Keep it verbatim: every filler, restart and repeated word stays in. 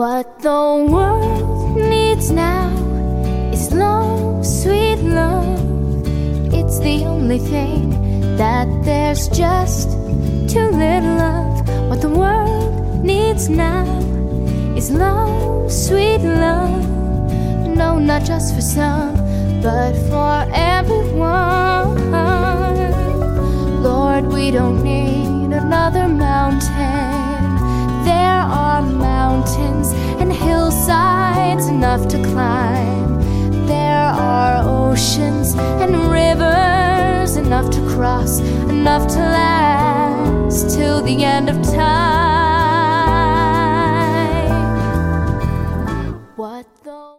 What the world needs now is love, sweet love. It's the only thing that there's just too little of. What the world needs now is love, sweet love. No, not just for some, but for everyone. Lord, we don't need another mountain. There are mountains and hillsides enough to climb. There are oceans and rivers enough to cross, enough to last till the end of time.